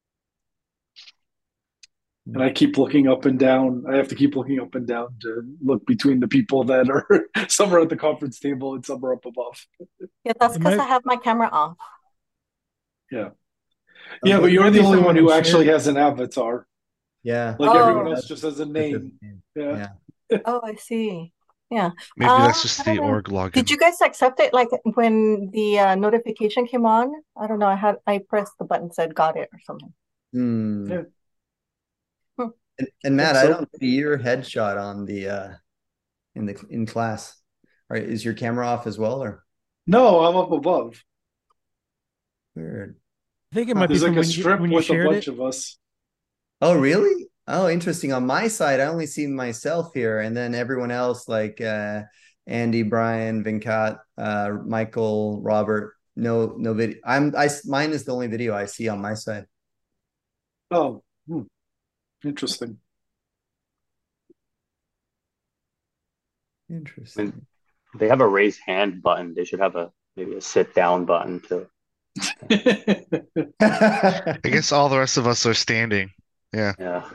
Speaker 2: And I keep looking up and down. I have to keep looking up and down to look between the people that are some are at the conference table and some are up above.
Speaker 7: Yeah, that's because I have my camera off.
Speaker 2: Yeah.
Speaker 1: Okay.
Speaker 2: Yeah, but you're
Speaker 8: Might
Speaker 2: the
Speaker 8: be
Speaker 2: only one
Speaker 8: someone
Speaker 2: who
Speaker 8: in
Speaker 2: actually
Speaker 8: shared.
Speaker 2: has an avatar.
Speaker 1: Yeah.
Speaker 2: Like everyone
Speaker 7: Oh,
Speaker 2: else just has a name. Yeah.
Speaker 7: oh, I see. Yeah.
Speaker 6: Maybe that's just
Speaker 7: I don't
Speaker 6: the
Speaker 7: know.
Speaker 6: org
Speaker 7: Did
Speaker 6: login.
Speaker 7: you guys accept it like when the notification came on? I don't know. I pressed the button, said got it or something.
Speaker 1: Hmm.
Speaker 2: Yeah.
Speaker 7: Hmm.
Speaker 1: And Matt,
Speaker 2: Hope
Speaker 1: I
Speaker 2: so.
Speaker 1: don't see your headshot on the in class. All right, is your camera off as well, or
Speaker 2: No, I'm up above.
Speaker 1: weird?
Speaker 8: I think it might be
Speaker 2: There's like
Speaker 8: from
Speaker 2: a
Speaker 8: when you
Speaker 2: strip
Speaker 8: when you
Speaker 2: with a
Speaker 8: shared
Speaker 2: bunch
Speaker 8: it.
Speaker 2: of us.
Speaker 1: Oh, really? Oh, interesting. On my side, I only see myself here, and then everyone else like Andy, Brian, Venkat, Michael, Robert. No video. Mine is the only video I see on my side.
Speaker 2: Oh, interesting.
Speaker 1: Interesting.
Speaker 5: They have a raise hand button. They should have maybe a sit down button too.
Speaker 6: I guess all the rest of us are standing. Yeah.
Speaker 5: Yeah.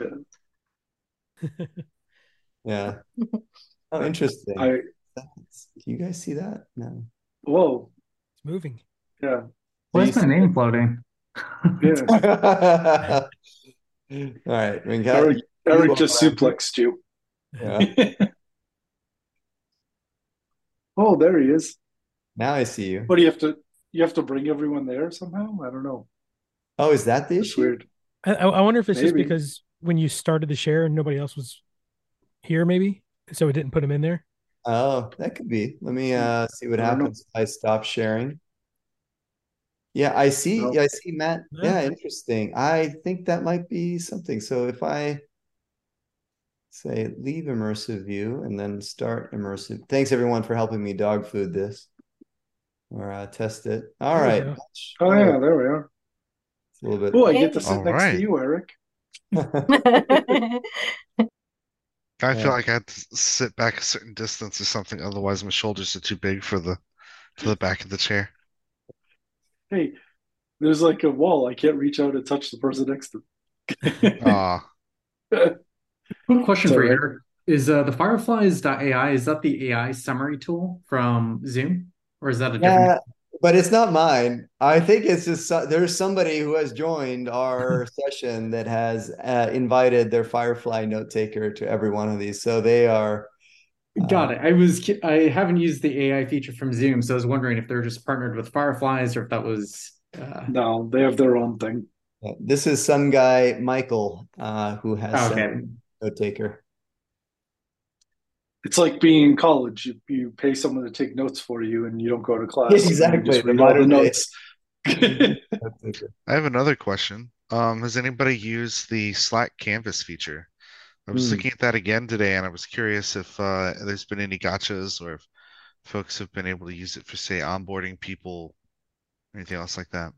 Speaker 1: Yeah. Oh, interesting.
Speaker 2: I
Speaker 1: Do you guys see that? No.
Speaker 2: whoa.
Speaker 8: It's moving.
Speaker 2: Yeah.
Speaker 3: Why is my name floating?
Speaker 2: Yeah.
Speaker 1: All right, Venkat,
Speaker 2: Eric just
Speaker 1: you-
Speaker 2: suplexed you.
Speaker 1: Yeah.
Speaker 2: Oh, there he is.
Speaker 1: Now I see you.
Speaker 2: What do you have to bring everyone there somehow? I don't know.
Speaker 1: Oh, is that the
Speaker 2: That's
Speaker 1: issue?
Speaker 2: weird.
Speaker 8: I wonder if it's just
Speaker 2: Maybe.
Speaker 8: because when you started the share, nobody else was here, maybe, so it didn't put them in there.
Speaker 1: Oh, that could be. Let me see what
Speaker 2: I don't know.
Speaker 1: happens if I stop sharing. Yeah, I see.
Speaker 2: No.
Speaker 1: Yeah, I see, Matt.
Speaker 8: Yeah.
Speaker 1: Yeah, interesting. I think that might be something. So if I say leave immersive view and then start immersive. Thanks everyone for helping me dog food this or test it. All
Speaker 8: There we
Speaker 1: right.
Speaker 8: go.
Speaker 2: Oh yeah, there we are.
Speaker 1: It's a little bit.
Speaker 2: Oh, I get to sit
Speaker 6: All
Speaker 2: next to
Speaker 6: right.
Speaker 2: you, Eric.
Speaker 6: I feel
Speaker 1: Yeah.
Speaker 6: like I had to sit back a certain distance or something, otherwise my shoulders are too big for the back of the chair.
Speaker 2: Hey, there's like a wall. I can't reach out and touch the person next to me.
Speaker 6: Ah,
Speaker 3: Quick question
Speaker 2: It's
Speaker 3: for you,
Speaker 2: all right.
Speaker 3: Eric. Is the Fireflies.ai, is that the AI summary tool from Zoom? Or is that a different?
Speaker 1: Yeah, but it's not mine. I think it's just there's somebody who has joined our session that has invited their Firefly note taker to every one of these. So they are.
Speaker 3: Got it. I haven't used the AI feature from Zoom, so I was wondering if they're just partnered with Fireflies or if that was
Speaker 2: No, they have their own thing.
Speaker 1: This is some guy, Michael, who has
Speaker 3: okay.
Speaker 1: note taker.
Speaker 2: It's like being in college. You pay someone to take notes for you, and you don't go to
Speaker 1: Yeah,
Speaker 2: class. You
Speaker 1: exactly.
Speaker 2: just
Speaker 1: The
Speaker 2: read all the
Speaker 1: modern day.
Speaker 2: notes.
Speaker 6: I have another question. Has anybody used the Slack Canvas feature? I was
Speaker 1: Hmm.
Speaker 6: looking at that again today, and I was curious if there's been any gotchas or if folks have been able to use it for, say, onboarding people, anything else like that.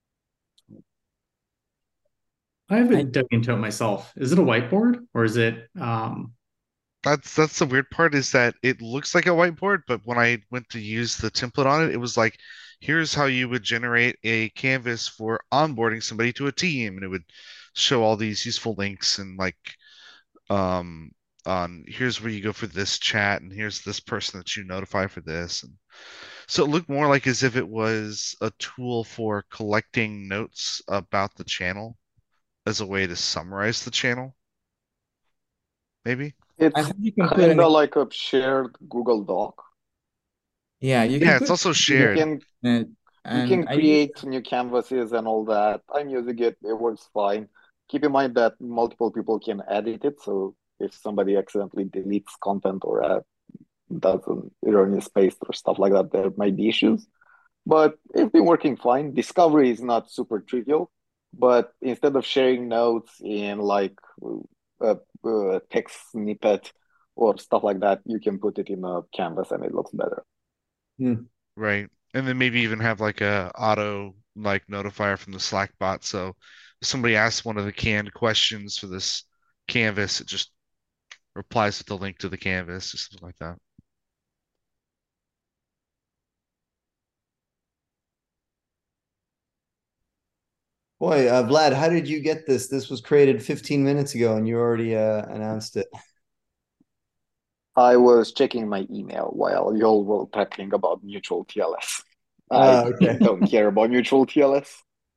Speaker 3: I haven't dug into it myself. Is it a whiteboard or is it
Speaker 6: That's the weird part is that it looks like a whiteboard, but when I went to use the template on it, it was like, here's how you would generate a canvas for onboarding somebody to a team, and it would show all these useful links and like um on here's where you go for this chat and here's this person that you notify for this. And so it looked more like as if it was a tool for collecting notes about the channel as a way to summarize the channel, maybe.
Speaker 9: I
Speaker 4: It's
Speaker 9: think you can put
Speaker 4: kind
Speaker 9: any,
Speaker 4: of like a shared Google Doc.
Speaker 9: yeah, you
Speaker 6: Yeah,
Speaker 9: can
Speaker 6: it's
Speaker 9: put
Speaker 6: also
Speaker 4: You
Speaker 6: shared.
Speaker 4: can
Speaker 9: it,
Speaker 4: you
Speaker 9: and
Speaker 4: can
Speaker 9: I use
Speaker 4: create new canvases and all that. I'm using it. It works fine. Keep in mind that multiple people can edit it, so if somebody accidentally deletes content or does an erroneous paste or stuff like that, there might be issues. But it's been working fine. Discovery is not super trivial, but instead of sharing notes in like a, a text snippet or stuff like that, you can put it in a canvas and it looks better.
Speaker 1: Hmm.
Speaker 6: Right. And then maybe even have like a auto like notifier from the Slack bot. So if somebody asks one of the canned questions for this canvas, it just replies with the link to the canvas or something like that.
Speaker 1: Boy, Vlad, how did you get this? This was created 15 minutes ago and you already announced it.
Speaker 4: I was checking my email while y'all were talking about mutual TLS. I
Speaker 1: Okay.
Speaker 4: don't care about mutual TLS.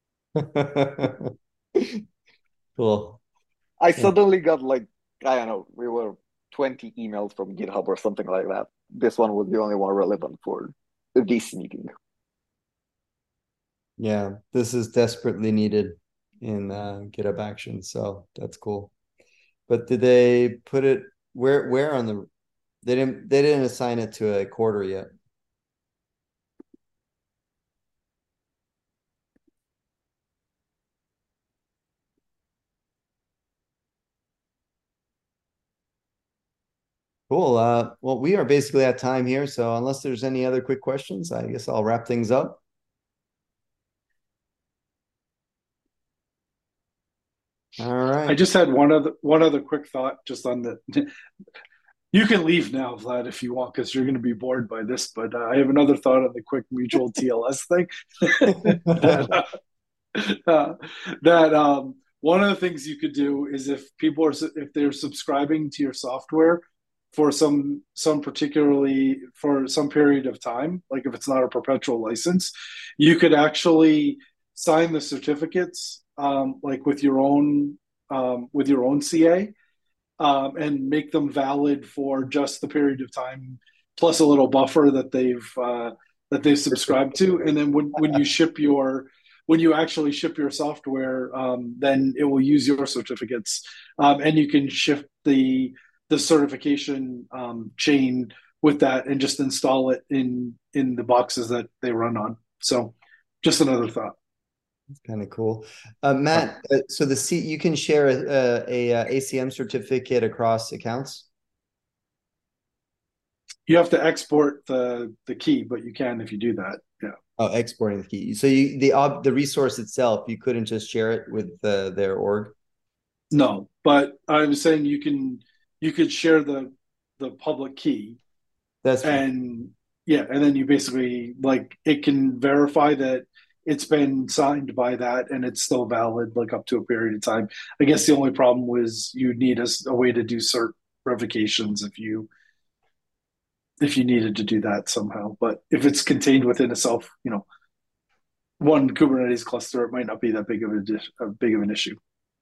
Speaker 1: Cool.
Speaker 4: I
Speaker 1: Yeah.
Speaker 4: suddenly got like, I don't know, we were 20 emails from GitHub or something like that. This one was the only one relevant for this meeting.
Speaker 1: Yeah, this is desperately needed in GitHub Actions, so that's cool. But did they put it where on the they didn't assign it to a quarter yet. Cool. Well, we are basically at time here, so unless there's any other quick questions, I guess I'll wrap things up. All
Speaker 2: I
Speaker 1: right.
Speaker 2: just had one other quick thought just on the. You can leave now, Vlad, if you want, because you're going to be bored by this. But I have another thought on the quick mutual TLS thing. that uh, that one of the things you could do is if they're subscribing to your software for some particularly for some period of time, like if it's not a perpetual license, you could actually sign the certificates like with your own CA and make them valid for just the period of time plus a little buffer that they've subscribed to. And then when you actually ship your software, then it will use your certificates, and you can shift the certification chain with that and just install it in the boxes that they run on. So, just another thought.
Speaker 1: It's kind of cool. Matt, so you can share a ACM certificate across accounts?
Speaker 2: You have to export the key, but you can if you do that. Yeah.
Speaker 1: Oh, exporting the key. So the resource itself, you couldn't just share it with their org?
Speaker 2: No, but I was saying you could share the public key
Speaker 1: That's true.
Speaker 2: and yeah, and then you basically like it can verify that it's been signed by that and it's still valid like up to a period of time. I guess the only problem was you need a way to do cert revocations if you needed to do that somehow. But if it's contained within a one Kubernetes cluster, it might not be that big of an issue.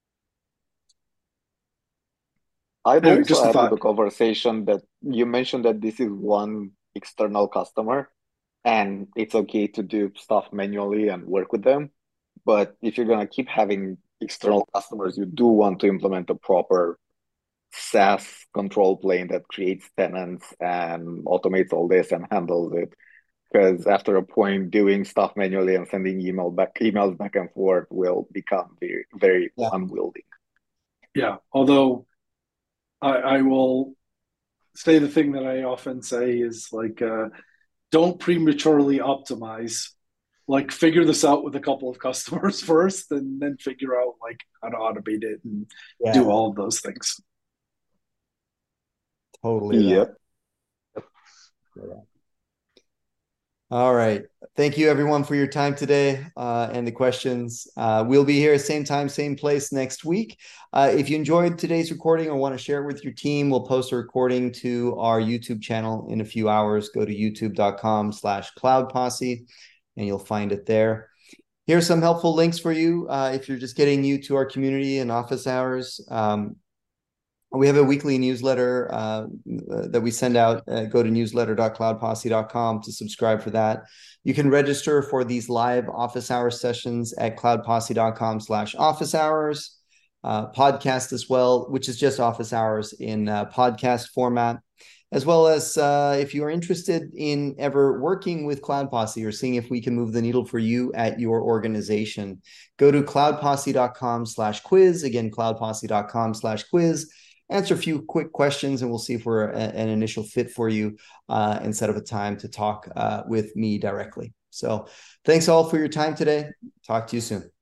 Speaker 4: I'd
Speaker 2: Anyway,
Speaker 4: also
Speaker 2: just a
Speaker 4: add to the
Speaker 2: thought.
Speaker 4: conversation that you mentioned that this is one external customer and it's okay to do stuff manually and work with them. But if you're going to keep having external customers, you do want to implement a proper SaaS control plane that creates tenants and automates all this and handles it. Because after a point, doing stuff manually and sending emails back and forth will become very, very unwieldy.
Speaker 2: Yeah, although I will say the thing that I often say is like, don't prematurely optimize. Like, figure this out with a couple of customers first, and then figure out like how to automate it and do all of those things.
Speaker 1: Totally.
Speaker 4: Yep.
Speaker 1: All right. Thank you, everyone, for your time today and the questions. We'll be here same time, same place next week. If you enjoyed today's recording or want to share it with your team, we'll post a recording to our YouTube channel in a few hours. Go to youtube.com/cloudposse and you'll find it there. Here's some helpful links for you if you're just getting new to our community and office hours. We have a weekly newsletter that we send out. Go to newsletter.cloudposse.com to subscribe for that. You can register for these live office hours sessions at cloudposse.com/office hours. Podcast as well, which is just office hours in podcast format, as well as if you are interested in ever working with Cloud Posse or seeing if we can move the needle for you at your organization, go to cloudposse.com/quiz. Again, cloudposse.com/quiz. Answer a few quick questions and we'll see if we're an initial fit for you and set up a time to talk with me directly. So thanks all for your time today. Talk to you soon.